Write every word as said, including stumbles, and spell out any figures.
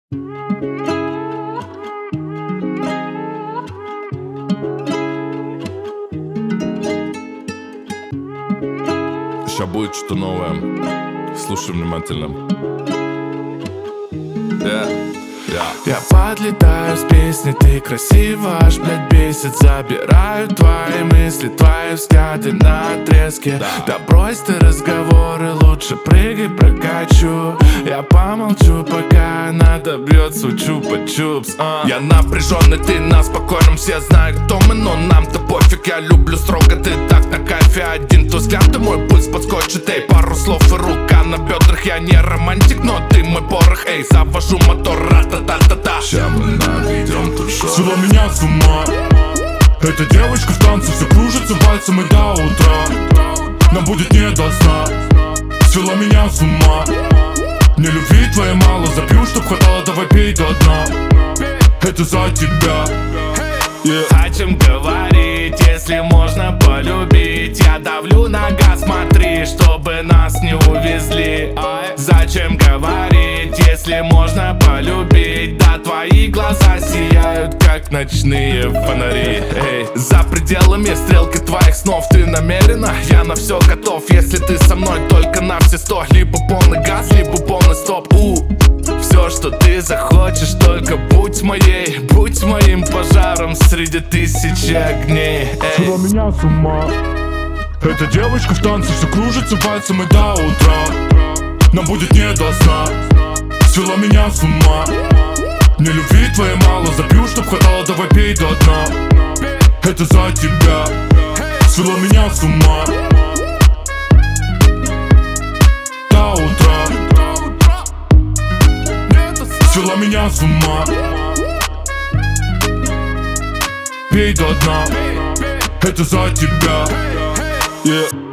Сейчас будет что-то новое. Слушай внимательно. Yeah. Yeah. Я подлетаю с песни, ты красива, аж, блядь, бесит. Забираю твои мысли, твои взгляды на отрезке. Да. Да брось ты разговоры, лучше прыгай, прокачу. Я помолчу, пока она добьется чупа-чупс. uh. Я напряженный, ты на спокойном, все знают, кто мы, но нам-то пофиг. Я люблю строго, ты так на кайфе. Один твой взгляд, и мой пульс подскочит. Эй, пару слов и рука на бедрах. Я не романтик, но ты мой порох. Эй, завожу мотор, ра-та-та-та-та. Ща мы наведем тут шоу. Свела меня с ума. Эта девочка в танце, все кружится пальцем и до утра. Нам будет не до сна. Свела меня с ума. Мне любви твоей мало, запью, чтоб хватало, давай пей до дна. Это за тебя. Yeah. О чем говорить, если можно полюбить? Я давлю на газ, смотри, чтобы нас не увезли. Зачем говорить, если можно полюбить? Да твои глаза сияют, как ночные фонари. Эй, за пределами стрелки твоих снов ты намерена? Я на все готов, если ты со мной только на все сто. Либо полный газ, либо полный стоп. У, все, что ты захочешь, только будь моей. Будь моим пожаром среди тысячи огней. Свела меня с ума. Эта девочка в танце, все кружится пальцем и до утра. Нам будет не до сна. Свела меня с ума. Мне любви твоей мало, запью, чтоб хватало, давай пей до дна. Это за тебя. Свела меня с ума. До утра. Свела меня с ума. Пей до дна. Это за тебя. Yeah.